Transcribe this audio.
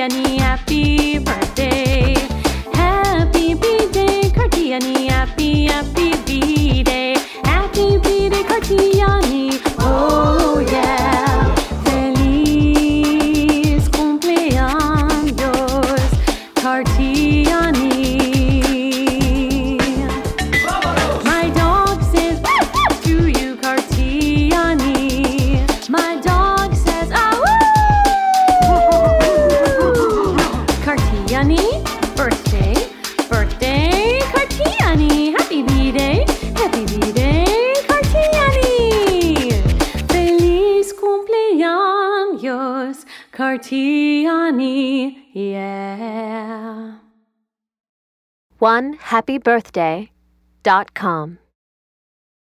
Cartiani, happy birthday. Happy B-Day, Cartiani, happy B-Day. Happy B-Day, Cartiani, oh yeah. Feliz cumpleaños, Cartiani. My dog says to you, Cartiani. My dog says, ah, woo! Cartiani, birthday, Cartiani. Happy B-Day, Cartiani. Feliz cumpleaños, Cartiani, yeah. OneHappyBirthday.com